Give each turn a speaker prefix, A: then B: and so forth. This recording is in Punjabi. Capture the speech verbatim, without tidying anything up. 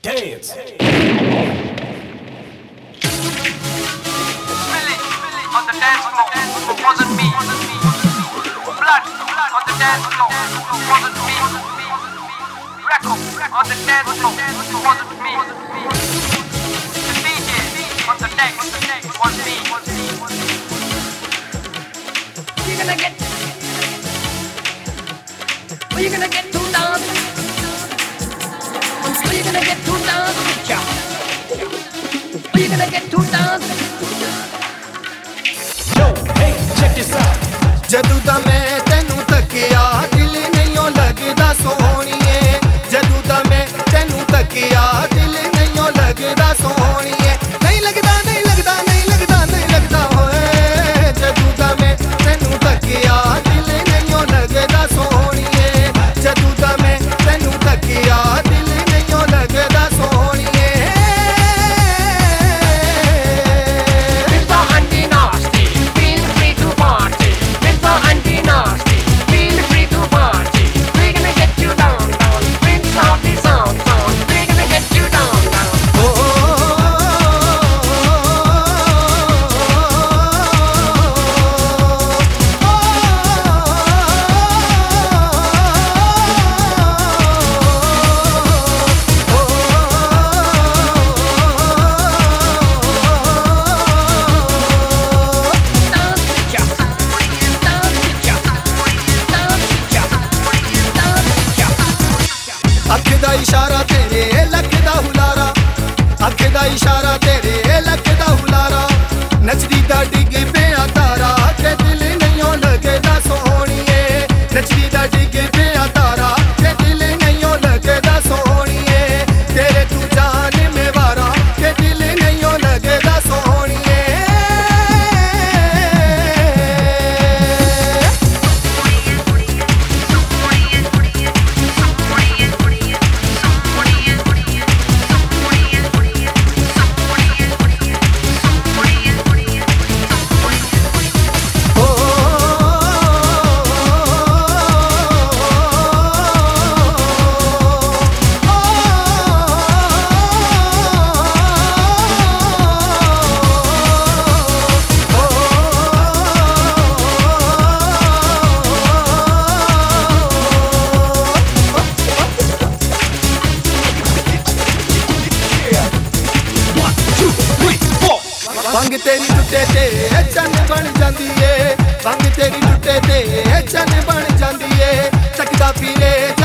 A: dance.
B: Millie on the dance floor, wasn't me. Blood on the dance floor, wasn't me. Record on the dance floor, wasn't me. The D J on the deck was me.
C: You're gonna get, well, you're gonna get too down. I'm still you're gonna get too down to the chop. Well, you're gonna get too down.
A: Yo, hey, check this out.
D: ਜਦੋਂ ਦਾ ਮੈਂ ਤੈਨੂੰ ਤੱਕਿਆ ਦਿਲ ਨਹੀਂਓ ਲੱਗਦਾ ਸੋਹਣੀਏ ਜਦੋਂ ਦਾ ਮੈਂ ਤੈਨੂੰ ਤੱਕਿਆ ਦਿਲ ਨਹੀਂਓ ਲੱਗਦਾ ਸੋਹਣੀਏ ਨਹੀਂ ਲੱਗਦਾ ਨਹੀਂ ਲੱਗਦਾ ਨਹੀਂ ਲੱਗਦਾ ਨਹੀਂ ਲੱਗਦਾ ਹੋਏ ਜਦੋਂ ਦਾ ਮੈਂ ਤੈਨੂੰ ਤੱਕਿਆ ਦਿਲ ਨਹੀਂਓ ਲੱਗਦਾ ਸੋਹਣੀਏ ਜਦੋਂ ਦਾ ਮੈਂ ਤੈਨੂੰ ਤੱਕਿਆ ਦਿਲ ਨਹੀਂਓ ਲੱਗਦਾ ਸੋਹਣੀਏ
C: Mister Andy Nasty, feel free to party. Mister Andy Nasty, feel free to party. We're gonna get you down, down. Prince of the sound, sound. We're gonna get you down, down. Dance the chop, dance the chop, dance the chop, dance the chop.
D: ਅੱਖ ਦਾ ਇਸ਼ਾਰਾ ਤੇਰੇ ਲੱਕ ਦਾ ਹੁਲਾਰਾ ਅੱਖ ਦਾ ਇਸ਼ਾਰਾ ਤੇਰੇ ਲੱਕ ਦਾ ਹੁਲਾਰਾ ਨੱਚਦੀ ਦਾ ਡਿੱਗ ਪਿਆ ਤਾਰਾ ਕਿ ਦਿਲ ਨਹੀਂਓ ਲੱਗਦਾ ਸੋਹਣੀਏ ਨੱਚਦੀ ਦਾ ਡਿੱਗ ਪਿਆ ਤਾਰਾ ਕਿ ਦਿਲ ਨਹੀਂਓ ਲੱਗਦਾ ਸੋਹਣੀਏ ਤੇਰੇ ਤੂੰ ਜਾਨ ਮੇਵਾਰਾ ਕਿ ਦਿਲ ਨਹੀਂਓ ਲੱਗਦਾ ਸੋਹਣੀਏ ਭੰਗ ਤੇਰੀ ਟੁੱਟੇ ਤੇ ਚੰਨ ਬਣ ਜਾਂਦੀ ਏ ਭੰਗ ਤੇਰੀ ਟੁੱਟੇ ਤੇ ਚੰਨ ਬਣ ਜਾਂਦੀ ਏ ਚੱਕਦਾ ਪੀਲੇ